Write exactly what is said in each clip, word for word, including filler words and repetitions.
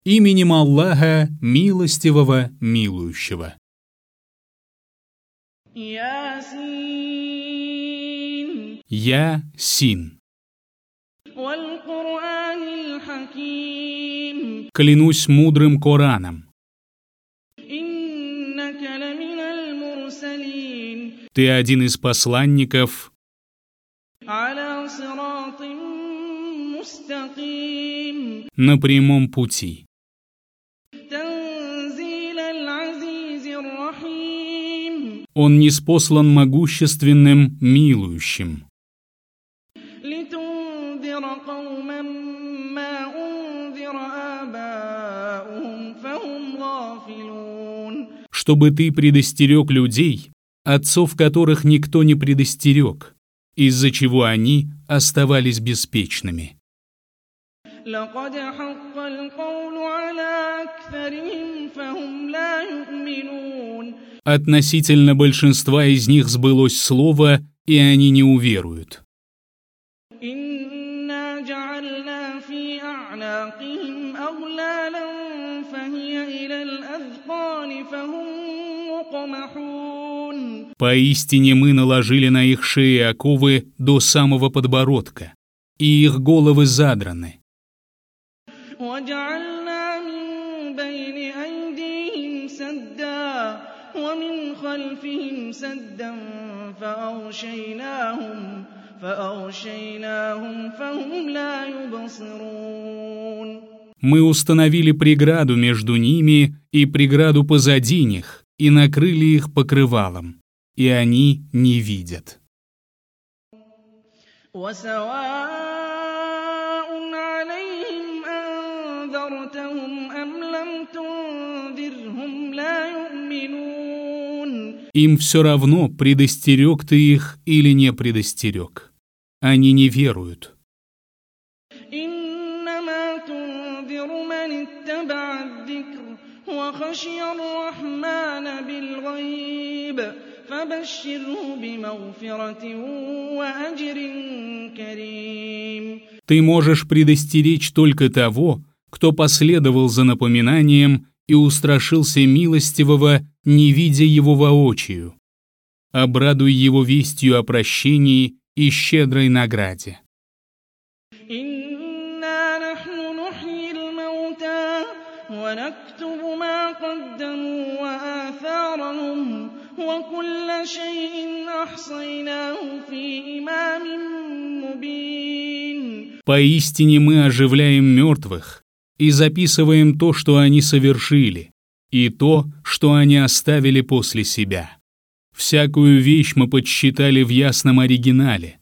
Именем Аллаха, милостивого, милующего. Ясин. Ясин. Валь-Кур'анил Хаким. Клянусь мудрым Кораном. Иннака ламиналь мурсалин. Ты один из посланников Аля сиратин мустаким. на прямом пути. Танзилаль азизир рахим. Он ниспослан могущественным, милующим, Литундира кауман ма ундира абаухум фахум гафилун. чтобы ты предостерег людей, отцов которых никто не предостерег, из-за чего они оставались беспечными. لقد حق القول على أكثرهم فهم لا يؤمنون. Относительно большинства из них сбылось слово, и они не уверуют. إنا جعلنا في أعناقهم أغلالا فهي إلى الأذقان فهم مقمحون. Поистине мы наложили на их шеи оковы до самого подбородка, и их головы задраны. وجعلنا من بين أيديهم سدا ومن خلفهم سدا فأغشيناهم فأغشيناهم فهم لا يبصرون. Мы установили преграду между ними и преграду позади них, и накрыли их покрывалом, и они не видят. Им все равно, предостерег ты их или не предостерег. Они не веруют. Ты можешь предостеречь только того, кто последовал за напоминанием и устрашился милостивого, не видя его воочию. Обрадуй его вестью о прощении и щедрой награде. Поистине мы оживляем мертвых и записываем то, что они совершили, и то, что они оставили после себя. Всякую вещь мы подсчитали в ясном оригинале.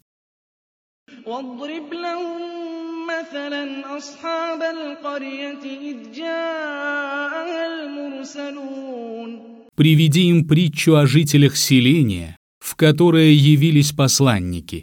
Приведи им притчу о жителях селения, в которое явились посланники.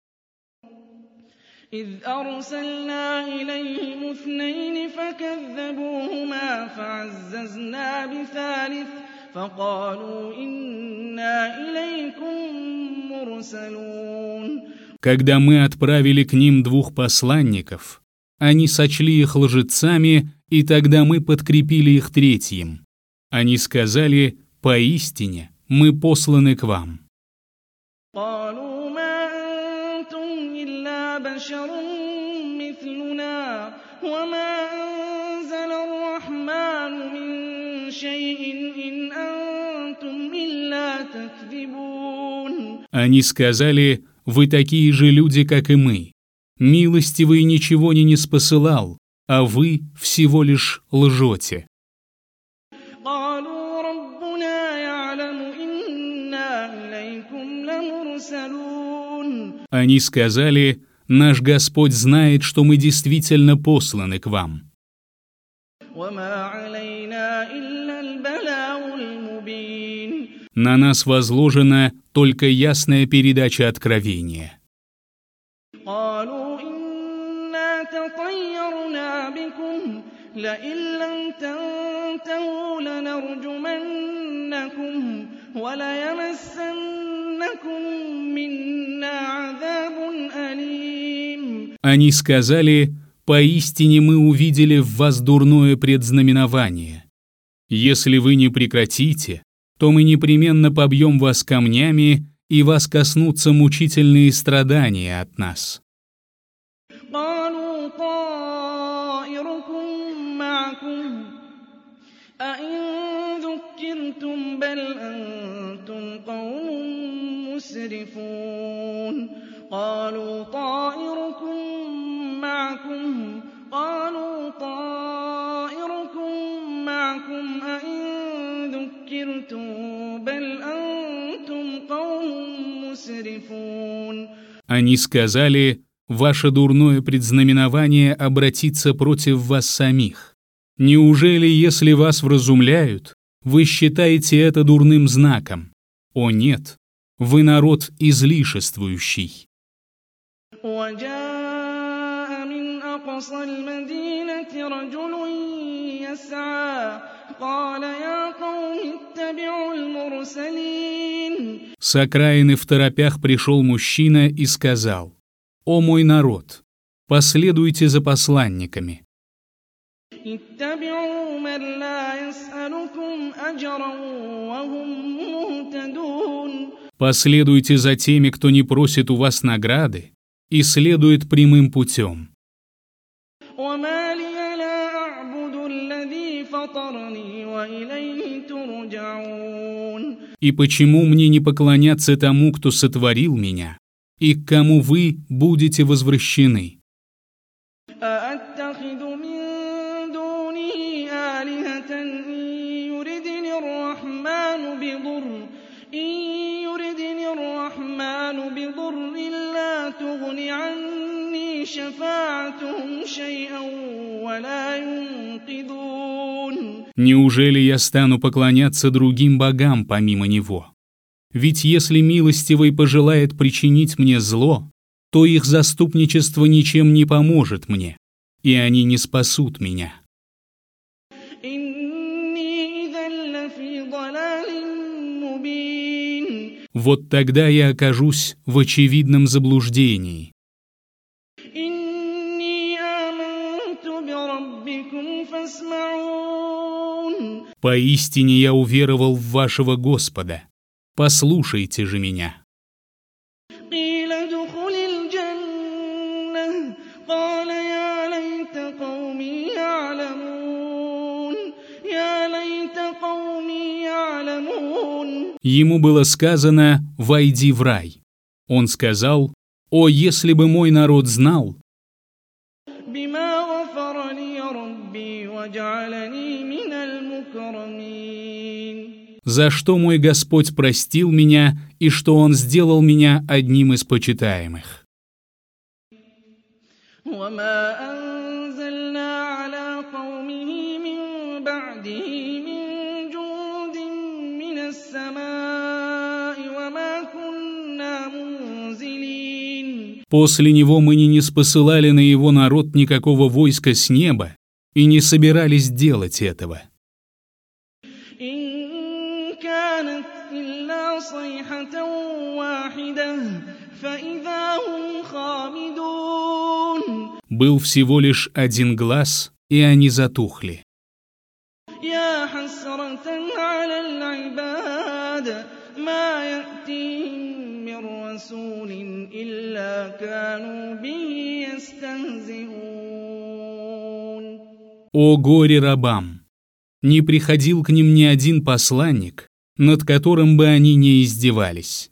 إذ أرسلنا إليهم اثنين فكذبوهما فعززنا بثالث فقالوا إنا إليكم مرسلون. Когда мы отправили к ним двух посланников, они сочли их лжецами, и тогда мы подкрепили их третьим. Они сказали: «Поистине мы посланы к вам». بشر مثلنا وما أنزل الرحمن من شيء إن أنتم إلا تكذبون. Они сказали: «Вы такие же люди, как и мы. Милостивый ничего не ниспосылал, а вы всего лишь лжете». قالوا ربنا يعلم إنا إليكم لمرسلون. Они сказали: «Наш Господь знает, что мы действительно посланы к вам». На нас возложена только ясная передача откровения. Они сказали: Поистине мы увидели в вас дурное предзнаменование. Если вы не прекратите, то мы непременно побьем вас камнями, и вас коснутся мучительные страдания от нас». قالوا طائركم معكم أئن ذكرتم بل أنتم قوم مسرفون قالوا طائركم معكم قالوا طائركم معكم أئن ذكرتم بل أنتم قوم مسرفون. Они сказали: «Ваше дурное предзнаменование обратится против вас самих. Неужели, если вас вразумляют, вы считаете это дурным знаком? О нет, вы народ излишествующий». وجاء من أقصى المدينة رجل يسعى قال يا قوم اتبعوا المرسلين. С окраины второпях пришел мужчина и сказал: «О мой народ, последуйте за посланниками». اتبعوا من لا يسألكم أجرا وهم مهتدون. Последуйте за теми, кто не просит у вас награды и следует прямым путем. وما لي لا أعبد الذي فطرني وإليه ترجعون. И почему мне не поклоняться тому, кто сотворил меня, и к кому вы будете возвращены? أأتخذ من دونه آلهة إن يردني الرحمن بضر إن يردني الرحمن بضر لا تغن عني شفاعتهم شيئا ولا ينقذون. Неужели я стану поклоняться другим богам помимо него? Ведь если милостивый пожелает причинить мне зло, то их заступничество ничем не поможет мне, и они не спасут меня. Вот тогда я окажусь в очевидном заблуждении. Поистине я уверовал в вашего Господа. Послушайте же меня. Ему было сказано: «Войди в рай». Он сказал: «О, если бы мой народ знал, за что мой Господь простил меня и что Он сделал меня одним из почитаемых». После него мы не ниспосылали на его народ никакого войска с неба и не собирались делать этого. Был всего лишь один глас, и они затухли. О горе рабам! Не приходил к ним ни один посланник, над которым бы они не издевались.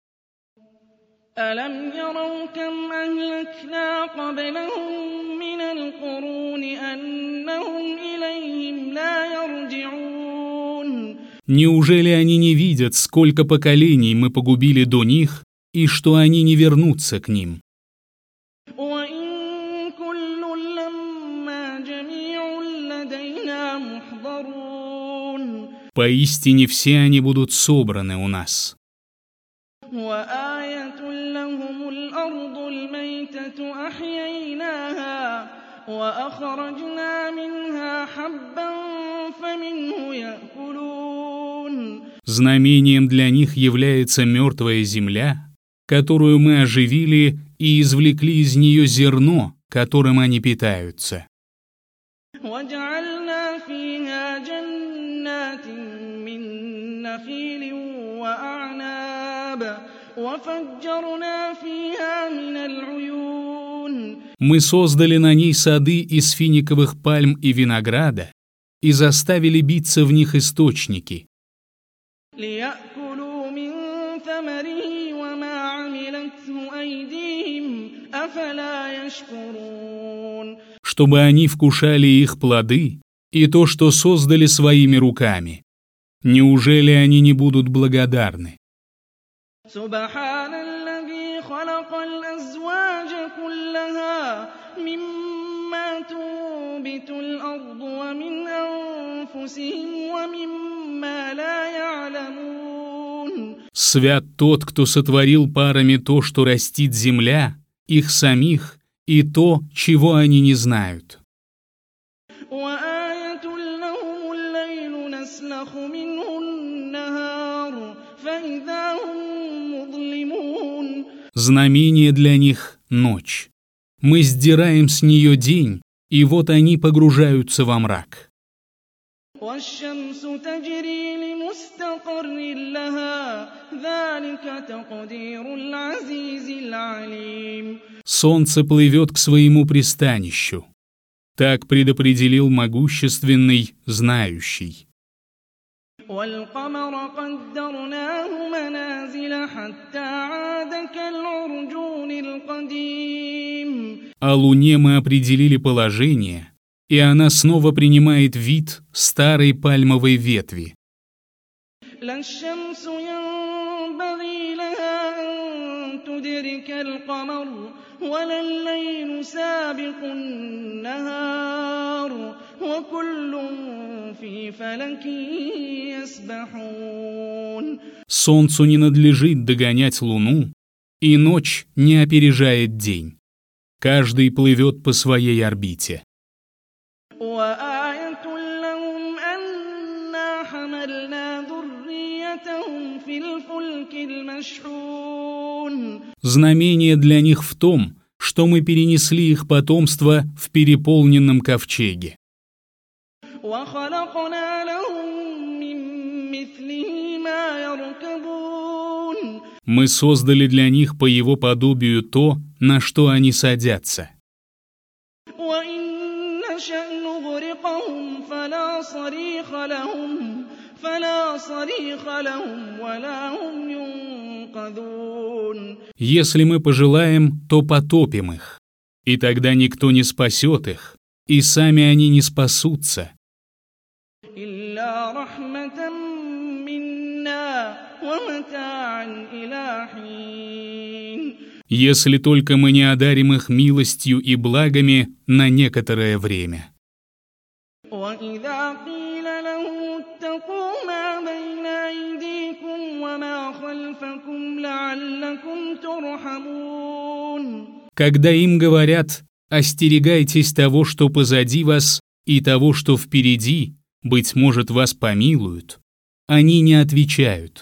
Неужели они не видят, сколько поколений мы погубили до них, и что они не вернутся к ним? Поистине все они будут собраны у нас. Знамением для них является мертвая земля, которую мы оживили и извлекли из нее зерно, которым они питаются. وَجَعَلْنَا فِيهَا جَنَّاتٍ مِّن نَّخِيلٍ وَأَعْنَابٍ وَفَجَّرْنَا فِيهَا مِنَ الْعُيُونِ. Мы создали на ней сады из финиковых пальм и винограда и заставили биться в них источники. لِيَأْكُلُوا مِن ثَمَرِهِ وَمَا عَمِلَتْهُ أَيْدِيهِمْ أَفَلَا يَشْكُرُونَ. Чтобы они вкушали их плоды и то, что создали своими руками. Неужели они не будут благодарны? سُبْحَانَ الَّذِي خَلَقَ الْأَزْوَاجَ كُلَّهَا مِمَّا تُنبِتُ الْأَرْضُ وَمِنْ أَنفُسِهِمْ وَمِمَّا لَا يَعْلَمُونَ. Свят тот, кто сотворил парами то, что растит земля, их самих, и то, чего они не знают. وَآيَةٌ لَّهُمُ اللَّيْلُ نَسْلَخُ مِنْهُ النَّهَارَ فَإِذَا هُم مُّظْلِمُونَ. Знамение для них — ночь. Мы сдираем с нее день, и вот они погружаются во мрак. وَالشَّمْسُ تَجْرِي لِمُسْتَقَرٍّ لَّهَا ذَلِكَ تَقْدِيرُ الْعَزِيزِ الْعَلِيمِ. Солнце плывет к своему пристанищу. Так предопределил могущественный, знающий. وَالْقَمَرَ قَدَّرْنَاهُ مَنَازِلَ حَتَّىٰ عَادَ كَالْعُرْجُونِ الْقَدِيمِ. О Луне мы определили положение, и она снова принимает вид старой пальмовой ветви. لَا الشَّمْسُ يَنبَغِي لَهَا أَن تُدْرِكَ الْقَمَرَ وَلَا اللَّيْلُ سَابِقُ النَّهَارِ وَكُلٌّ فِي فَلَكٍ يَسْبَحُونَ. Солнцу не надлежит догонять Луну, и ночь не опережает день. Каждый плывет по своей орбите. وَآيَةٌ لَّهُمْ أَنَّا حَمَلْنَا ذُرِّيَّتَهُمْ فِي الْفُلْكِ الْمَشْحُونِ. Знамение для них в том, что мы перенесли их потомство в переполненном ковчеге. وَخَلَقْنَا لَهُم مِّن مِّثْلِهِ مَا يَرْكَبُونَ. Мы создали для них по его подобию то, на что они садятся. وَإِن نَّشَأْ نُغْرِقْهُمْ فَلَا صَرِيخَ لَهُمْ فَلَا صَرِيخَ لَهُمْ وَلَا هُمْ يُنقَذُونَ. Если мы пожелаем, то потопим их, и тогда никто не спасет их, и сами они не спасутся. إِلَّا رَحْمَةً مِّنَّا وَمَتَاعًا إِلَىٰ حِينٍ. Если только мы не одарим их милостью и благами на некоторое время. وَإِذَا قِيلَ لَهُمُ اتَّقُوا مَا بَيْنَ أَيْدِيكُمْ وَمَا خَلْفَكُمْ لَعَلَّكُمْ تُرْحَمُونَ. Когда им говорят: «Остерегайтесь того, что позади вас, и того, что впереди, быть может, вас помилуют», они не отвечают.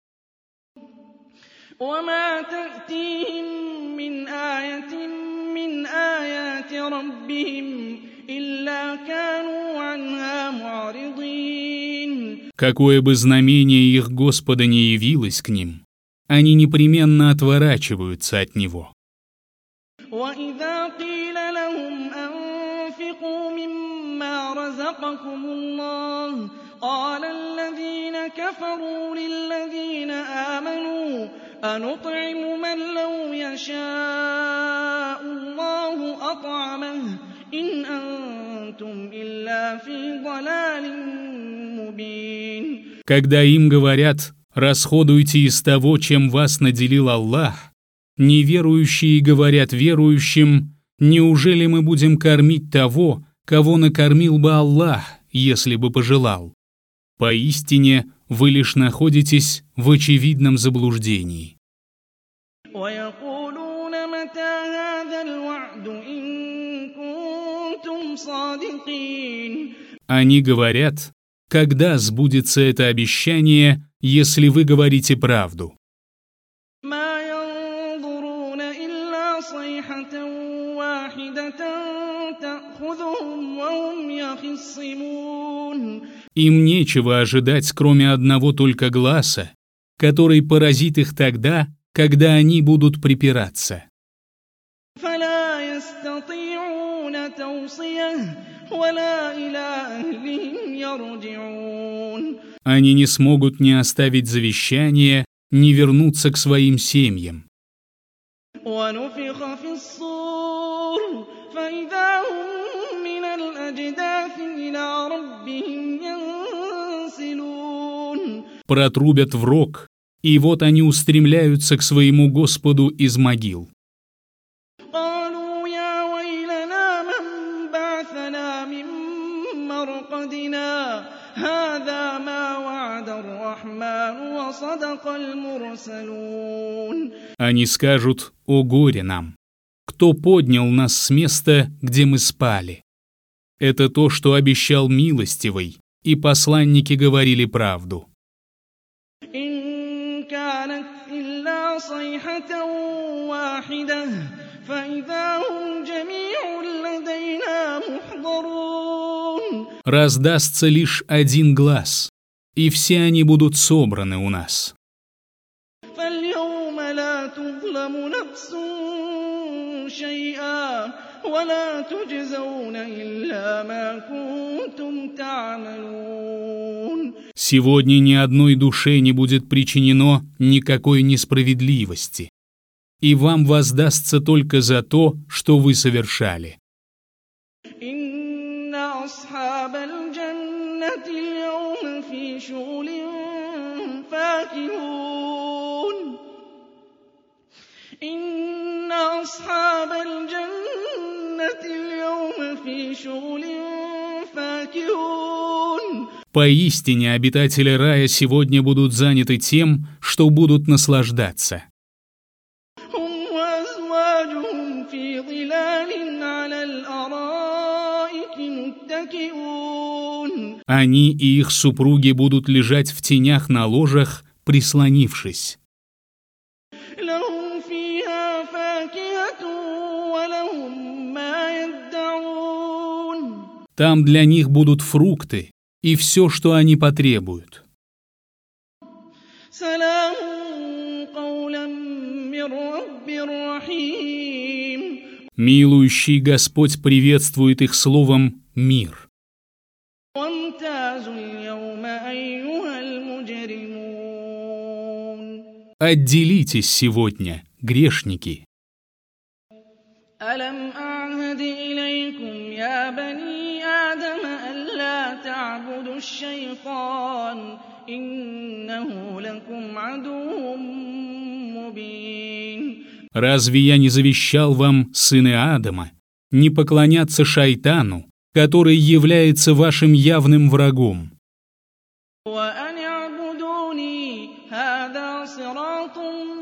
وَمَا تَأْتِيهِم مِّنْ آيَةٍ مِّنْ آيَاتِ رَبِّهِمْ إِلَّا كَانُوا عَنْهَا مُعْرِضِينَ. Какое бы знамение их Господа не явилось к ним, они непременно отворачиваются от него. وَإِذَا قِيلَ لَهُمْ أَنفِقُوا مِمَّا رَزَقَكُمُ اللَّهُ قَالَ الَّذِينَ كَفَرُوا لِلَّذِينَ آمَنُوا أَنُطْعِمُ مَن لَّوْ يَشَاءُ اللَّهُ أَطْعَمَهُ إِنْ أَنتُمْ إِلَّا فِي ضَلَالٍ مُّبِينٍ. Когда им говорят: «Расходуйте из того, чем вас наделил Аллах», неверующие говорят верующим: «Неужели мы будем кормить того, кого накормил бы Аллах, если бы пожелал?» Поистине, вы лишь находитесь в очевидном заблуждении. وَيَقُولُونَ مَتَىٰ هَٰذَا الْوَعْدُ إِن كُنتُمْ صَادِقِينَ. Они говорят: «Когда сбудется это обещание, если вы говорите правду?» مَا يَنظُرُونَ إِلَّا صَيْحَةً وَاحِدَةً تأخذهم وهم يخصمون. Им нечего ожидать, кроме одного только гласа, который поразит их тогда, когда они будут припираться. فلا يستطيعون توصية ولا إلى أهلهم يرجعون. Они не смогут ни оставить завещание, ни вернуться к своим семьям. ونفخ في الصور فإذا هم من الأجداث إلى ربهم ينسلون. Протрубят в рог, и вот они устремляются к своему Господу из могил. قالوا يا ويلنا من بعثنا من مرقدنا هذا ما وعد الرحمن وصدق المرسلون. Они скажут: «О горе нам! Кто поднял нас с места, где мы спали?» Это то, что обещал милостивый, и посланники говорили правду. إن كانت إلا صيحة واحدة فإذا هم جميع لدينا محضرون. Раздастся лишь один глас, и все они будут собраны у нас. فاليوم لا تظلم نفس شيئا ولا تجزون إلا ما كنتم تعملون. Сегодня ни одной душе не будет причинено никакой несправедливости, и вам воздастся только за то, что вы совершали. إن أصحاب الجنة اليوم في شغل فاكهون. إن أصحاب الجنة اليوم في شغل فاكهون. Поистине обитатели рая сегодня будут заняты тем, что будут наслаждаться. هم وأزواجهم في ظلال على الأرائك متكئون. Они и их супруги будут лежать в тенях на ложах, прислонившись. لهم فيها فاكهة ولهم ما يدعون. Там для них будут фрукты и все, что они потребуют. سلام قولا من رب رحيم. Милующий Господь приветствует их словом «мир». وامتازوا اليوم أيها المجرمون. Отделитесь сегодня, грешники. ألم أعهد إليكم يا بني آدم ألا تعبدوا الشيطان إنه لكم عدو مبين. Разве я не завещал вам, сыны Адама, не поклоняться шайтану, который является вашим явным врагом? وأن اعبدوني هذا صراط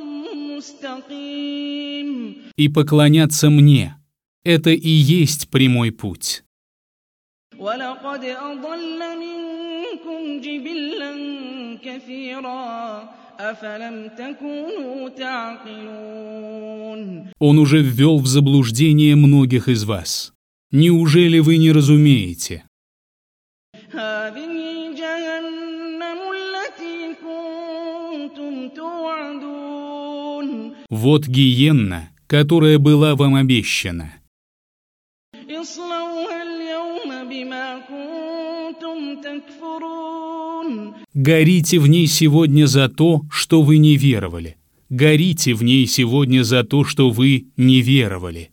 مستقيم. И поклоняться мне – это и есть прямой путь. ولقد أضل منكم جبلا كثيرا أفلم تكونوا تعقلون. Он уже ввел в заблуждение многих из вас. Неужели вы не разумеете? هذه جهنم التي كنتم توعدون. Вот гиенна, которая была вам обещана. اصلوها اليوم بما كنتم تكفرون. Горите в ней сегодня за то, что вы не веровали. Горите в ней сегодня за то, что вы не веровали.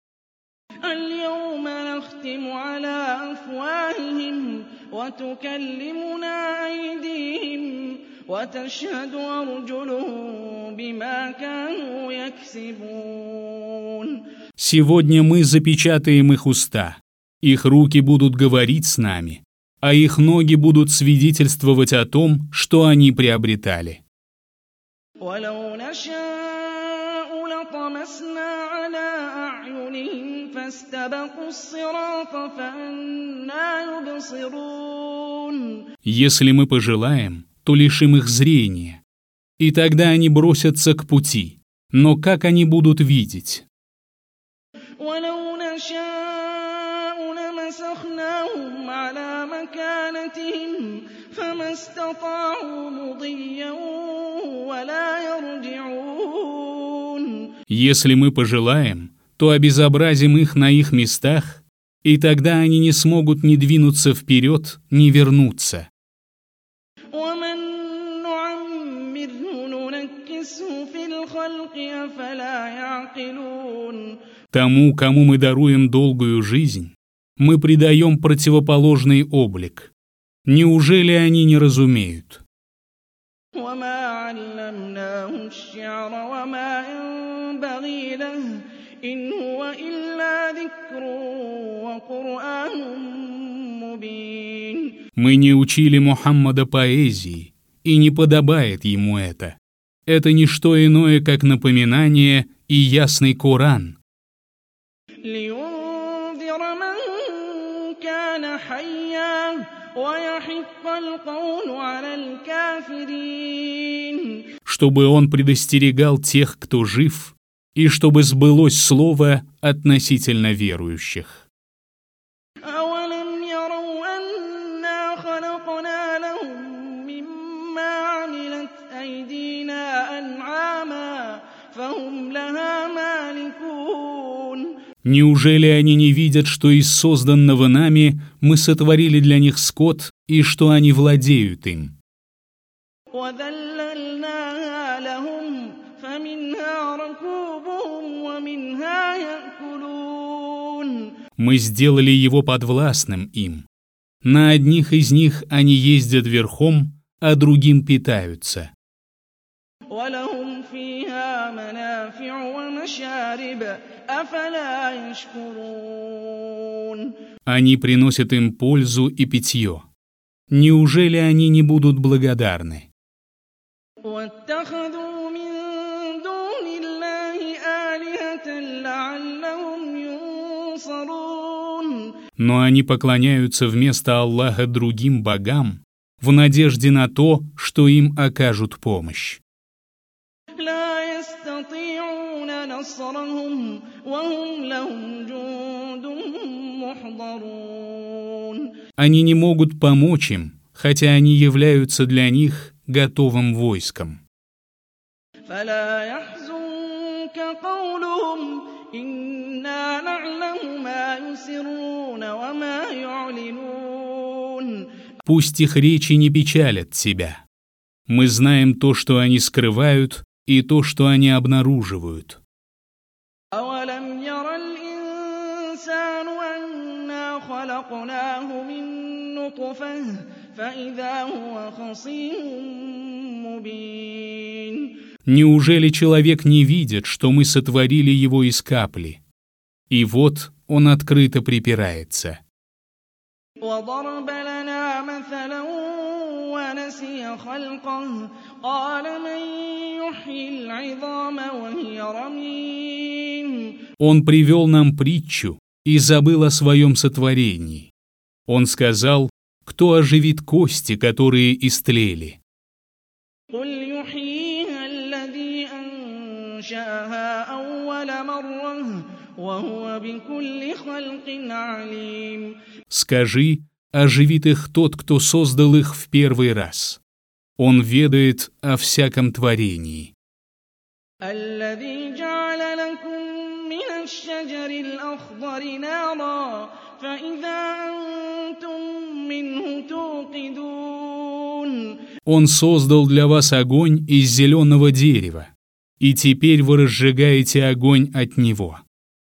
اليوم نختم على أفواههم وتكلمنا أيديهم وتشهد أرجلهم بما كانوا يكسبون. Сегодня мы запечатаем их уста. Их руки будут говорить с нами, а их ноги будут свидетельствовать о том, что они приобретали. ولو نشاء لطمسنا على أعينهم فاستبقوا الصراط فأنى يبصرون. Если мы пожелаем, то лишим их зрения, и тогда они бросятся к пути. Но как они будут видеть? ولو نشاء آيَاتِهِمْ فَمَا اسْتَطَاعُوا مُضِيًّا وَلَا يَرْجِعُونَ. Если мы пожелаем, то обезобразим их на их местах, и тогда они не смогут ни двинуться вперед, ни вернуться. وَمَن نُّعَمِّرْهُ نُنَكِّسْهُ فِي الْخَلْقِ أَفَلَا يَعْقِلُونَ. Тому, кому мы даруем долгую жизнь, мы придаем противоположный облик. Неужели они не разумеют? وَمَا عَلَّمْنَاهُ الشِّعْرَ وَمَا يَنبَغِي لَهُ إِنْ هُوَ إِلَّا ذِكْرٌ وَقُرْآنٌ مُّبِينٌ. Мы не учили Мухаммада поэзии, и не подобает ему это. Это не что иное, как напоминание и ясный Коран. لِيُنذِرَ مَن كَانَ حَيًّا وَيَحِقَّ الْقَوْلُ عَلَى الْكَافِرِينَ. Чтобы он предостерегал тех, кто жив, и чтобы сбылось слово относительно верующих. أَوَلَمْ يَرَوْا أَنَّا خَلَقْنَا لَهُم مِّمَّا عَمِلَتْ أَيْدِينَا أَنْعَامًا فَهُمْ لَهَا مَالِكُونَ. Неужели они не видят, что из созданного нами мы сотворили для них скот, и что они владеют им? وَذَلَّلْنَاهَا لَهُمْ فَمِنْهَا رَكُوبُهُمْ وَمِنْهَا يَأْكُلُونَ. Мы сделали его подвластным им. На одних из них они ездят верхом, а другим питаются. وَلَهُمْ فِيهَا مَنَافِعُ وَمَشَارِبُ أَفَلَا يَشْكُرُونَ. Они приносят им пользу и питье. Неужели они не будут благодарны? وَاتَّخَذُوا مِن دُونِ اللَّهِ آلِهَةً لَّعَلَّهُمْ يُنصَرُونَ. Но они поклоняются вместо Аллаха другим богам в надежде на то, что им окажут помощь. لَا يَسْتَطِيعُونَ نَصْرَهُمْ وَهُمْ لَهُمْ جُندٌ مُّحْضَرُونَ. Они не могут помочь им, хотя они являются для них готовым войском. فَلَا يَحْزُنكَ قَوْلُهُمْ إِنَّا نَعْلَمُ مَا يُسِرُّونَ وَمَا يُعْلِنُونَ. Пусть их речи не печалят тебя. Мы знаем то, что они скрывают, и то, что они обнаруживают. أَوَلَمْ يَرَ الْإِنسَانُ أَنَّا خَلَقْنَاهُ مِن نُّطْفَةٍ فَإِذَا هُوَ خَصِيمٌ مُّبِينٌ. Неужели человек не видит, что мы сотворили его из капли? И вот он открыто припирается. وَضَرَبَ لَنَا مَثَلًا وَنَسِيَ خَلْقَهُ قَالَ مَن يُحْيِي الْعِظَامَ وَهِيَ رَمِيمٌ. Он привел нам притчу и забыл о своем сотворении. Он сказал, кто оживит кости, которые истлели. قُلْ يُحْيِيهَا الَّذِي أَنشَأَهَا أَوَّلَ مَرَّةٍ وَهُوَ بِكُلِّ خَلْقٍ عَلِيمٌ. Скажи, оживит их тот, кто создал их в первый раз. Он ведает о всяком творении. الَّذِي جَعَلَ لَكُم مِّنَ الشَّجَرِ الْأَخْضَرِ نَارًا فَإِذَا أَنتُم مِّنْهُ تُوقِدُونَ. Он создал для вас огонь из зеленого дерева, и теперь вы разжигаете огонь от него.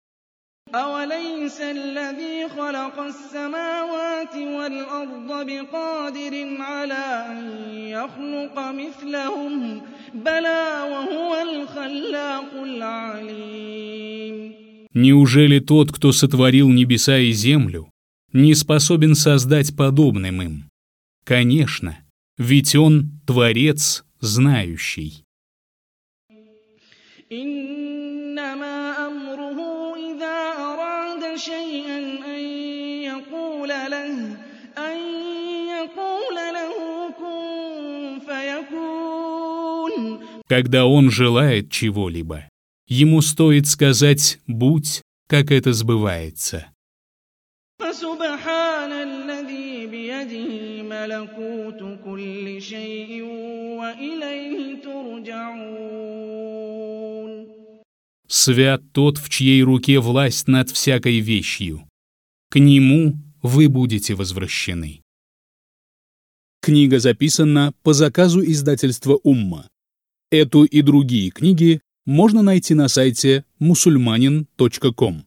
أَوَلَيْسَ الَّذِي خَلَقَ السَّمَاوَاتِ وَالْأَرْضَ بِقَادِرٍ عَلَىٰ أَن يَخْلُقَ مِثْلَهُم بَلَىٰ وَهُوَ الْخَلَّاقُ الْعَلِيمُ. Неужели тот, кто сотворил небеса и землю, не способен создать подобным им? Конечно, ведь он Творец знающий. إِنَّمَا أَمْرُهُ إِذَا أَرَادَ شَيْئًا أَن يَقُولَ لَهُ أَن يَقُولَ لَهُ كُن فَيَكُونُ. Когда он желает чего-либо, ему стоит сказать «будь», как это сбывается. فَسُبْحَانَ الَّذِي بِيَدِهِ مَلَكُوتُ كُلِّ شَيْءٍ وَإِلَيْهِ تُرْجَعُونَ. Свят тот, в чьей руке власть над всякой вещью. К нему вы будете возвращены. Книга записана по заказу издательства «Умма». Эту и другие книги можно найти на сайте мусульманин точка ком.